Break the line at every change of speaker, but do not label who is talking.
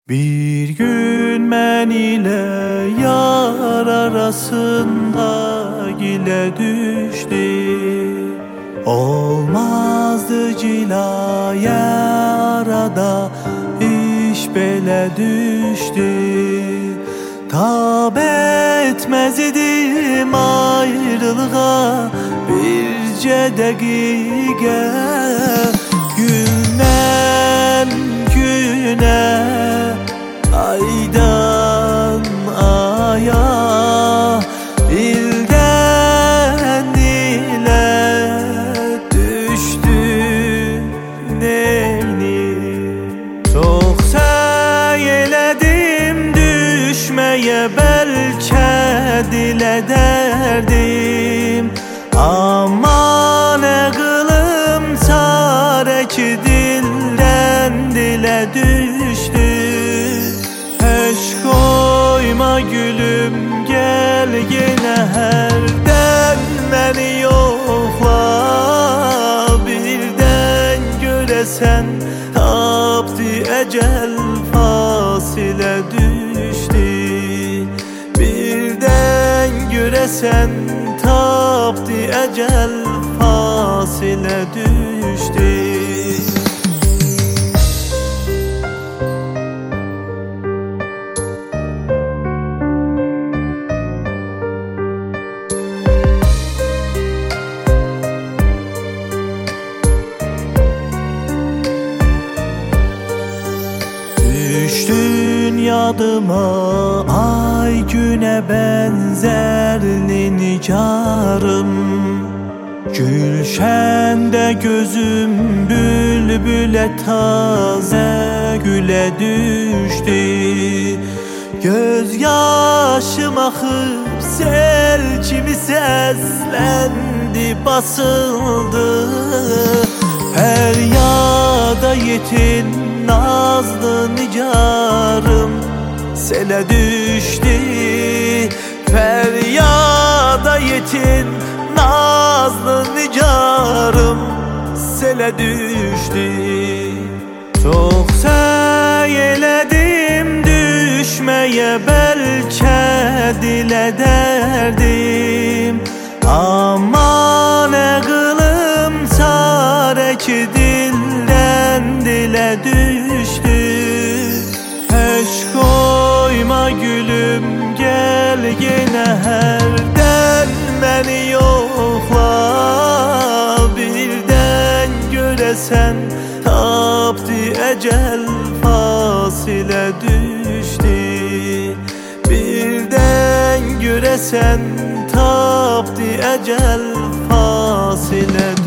Bir gün mən ilə yar arasında gilə düşdü. Olmazdı cilaya arada, iş belə düşdü. Tab etməz idim ayrılığa bircə dəqiqə. Gündən günə, aydan aya, ildən ilə düşdü neyni. Çox səy elədim düşməyə, bəlkə dilə dərdim. Amma nə qılım çarə ki, dildən dilə düşdü. Eşq qoyma gülüm, gəl yenə hərdən məni yoxla. Birdən görəsən tapdı əcəl, fasilə düşdü. Birdən görəsən tapdı əcəl, fasilə düşdü. Düşdün yadıma ay günə bənzərli nigarım. Gülşəndə gözüm bülbülə tazə gülə düşdü. Göz yaşım axıb sel kimi səsləndi, basıldı. Fəryada yetin nazlı nigarım, selə düşdü. Fəryada yetin nazlı nigarım, selə düşdü. Çox səy elədim düşməyə, bəlkə dilə dərdim. Amma nə qılım çarə ki, dildən dilə düşdü. Eşq qoyma gülüm, gəl yenə hərdən məni yoxla. Birdən görəsən tapdı əcəl, fasilə düşdü. Birdən görəsən tapdı əcəl, fasilə